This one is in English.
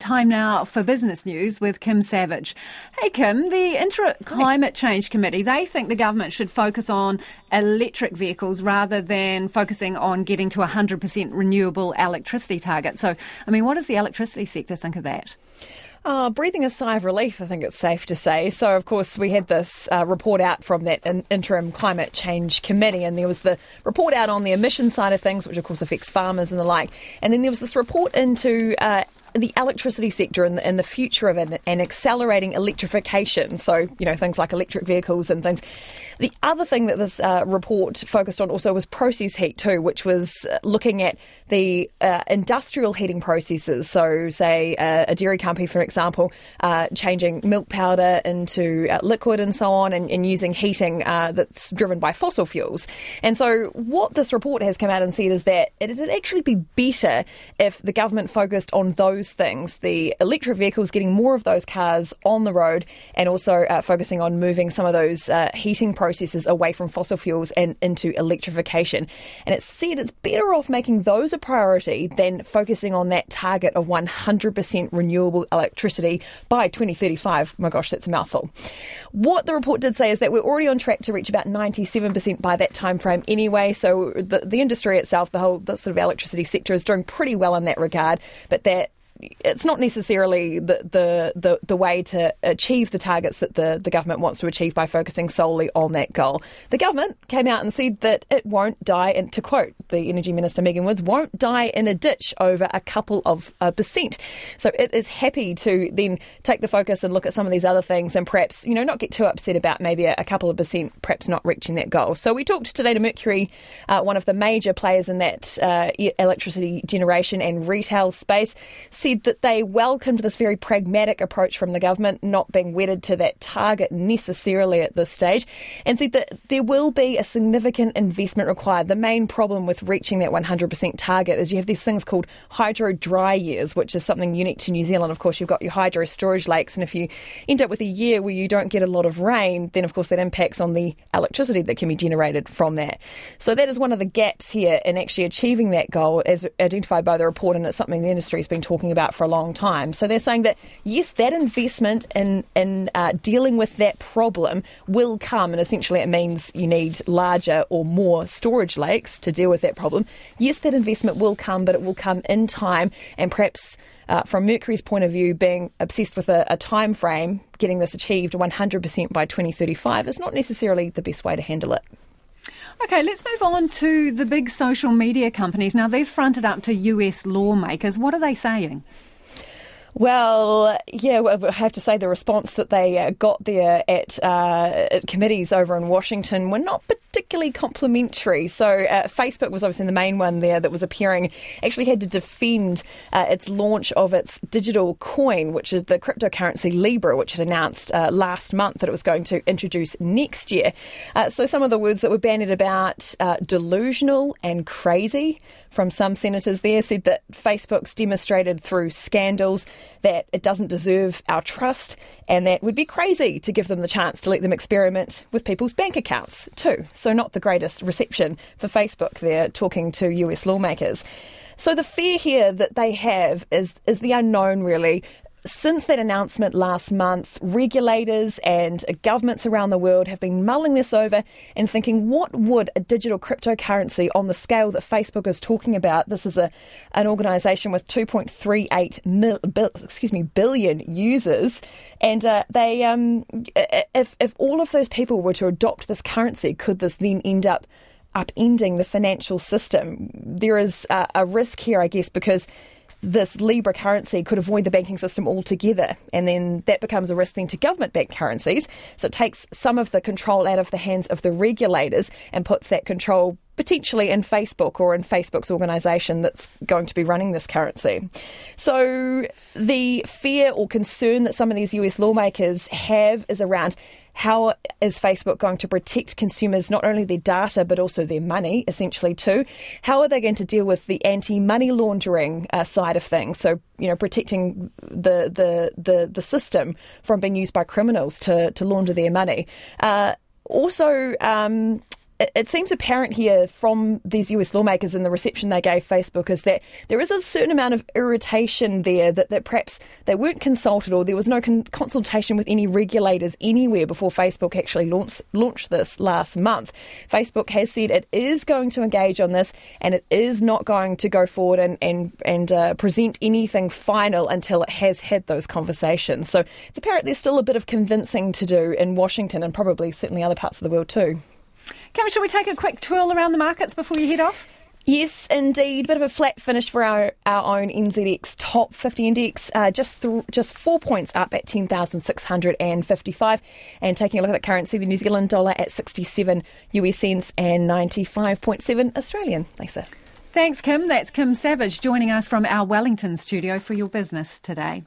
Time now for business news with Kim Savage. Hey Kim, the Climate Change Committee, they think the government should focus on electric vehicles rather than focusing on getting to 100% renewable electricity target. So, what does the electricity sector think of that? Breathing a sigh of relief, I think it's safe to say. So, of course, we had this report out from that interim Climate Change Committee, and there was the report out on the emission side of things, which, of course, affects farmers and the like. And then there was this report into the electricity sector and the future of it and accelerating electrification. So, things like electric vehicles and things. The other thing that this report focused on also was process heat too, which was looking at the industrial heating processes. So, say a dairy company, for example, changing milk powder into liquid and so on, and using heating that's driven by fossil fuels. And so what this report has come out and said is that it'd actually be better if the government focused on those things, the electric vehicles, getting more of those cars on the road, and also focusing on moving some of those heating processes away from fossil fuels and into electrification. And it said it's better off making those a priority than focusing on that target of 100% renewable electricity by 2035. My gosh, that's a mouthful. What the report did say is that we're already on track to reach about 97% by that time frame anyway. So the industry itself, the sort of electricity sector, is doing pretty well in that regard, but that it's not necessarily the way to achieve the targets that the government wants to achieve by focusing solely on that goal. The government came out and said that it won't die, and to quote the Energy Minister Megan Woods, won't die in a ditch over a couple of percent. So it is happy to then take the focus and look at some of these other things and perhaps, not get too upset about maybe a couple of percent perhaps not reaching that goal. So we talked today to Mercury, one of the major players in that electricity generation and retail space, said that they welcomed this very pragmatic approach from the government, not being wedded to that target necessarily at this stage, and said that there will be a significant investment required. The main problem with reaching that 100% target is you have these things called hydro dry years, which is something unique to New Zealand. Of course, you've got your hydro storage lakes, and if you end up with a year where you don't get a lot of rain, then of course that impacts on the electricity that can be generated from that. So that is one of the gaps here in actually achieving that goal as identified by the report, and it's something the industry has been talking about for a long time. So they're saying that, yes, that investment in dealing with that problem will come, and essentially it means you need larger or more storage lakes to deal with that problem. Yes, that investment will come, but it will come in time, and perhaps from Mercury's point of view, being obsessed with a time frame, getting this achieved 100% by 2035 is not necessarily the best way to handle it. Okay, let's move on to the big social media companies. Now, they've fronted up to US lawmakers. What are they saying? Well, I have to say the response that they got there at committees over in Washington were not particularly complimentary. So Facebook was obviously the main one there that was appearing, actually had to defend its launch of its digital coin, which is the cryptocurrency Libra, which it announced last month that it was going to introduce next year. So some of the words that were bandied about, delusional and crazy, from some senators there, said that Facebook's demonstrated through scandals that it doesn't deserve our trust, and that would be crazy to give them the chance to let them experiment with people's bank accounts too. So not the greatest reception for Facebook there, talking to US lawmakers. So the fear here that they have is the unknown, really. Since that announcement last month, regulators and governments around the world have been mulling this over and thinking, what would a digital cryptocurrency on the scale that Facebook is talking about? This is an organisation with 2.38 billion users, and if all of those people were to adopt this currency, could this then end up upending the financial system? There is a risk here, I guess, because this Libra currency could avoid the banking system altogether, and then that becomes a risk then to government-backed currencies. So it takes some of the control out of the hands of the regulators and puts that control potentially in Facebook or in Facebook's organisation that's going to be running this currency. So the fear or concern that some of these US lawmakers have is around how is Facebook going to protect consumers, not only their data, but also their money, essentially, too? How are they going to deal with the anti-money laundering side of things? So, protecting the system from being used by criminals to launder their money. Also, it seems apparent here from these US lawmakers in the reception they gave Facebook is that there is a certain amount of irritation there that perhaps they weren't consulted or there was no consultation with any regulators anywhere before Facebook actually launched this last month. Facebook has said it is going to engage on this and it is not going to go forward and present anything final until it has had those conversations. So it's apparent there's still a bit of convincing to do in Washington and probably certainly other parts of the world too. Kim, shall we take a quick twirl around the markets before you head off? Yes, indeed. Bit of a flat finish for our own NZX Top 50 Index, just 4 points up at 10,655. And taking a look at the currency, the New Zealand dollar at 67 US cents and 95.7 Australian. Lisa. Thanks, Kim. That's Kim Savage joining us from our Wellington studio for Your Business Today.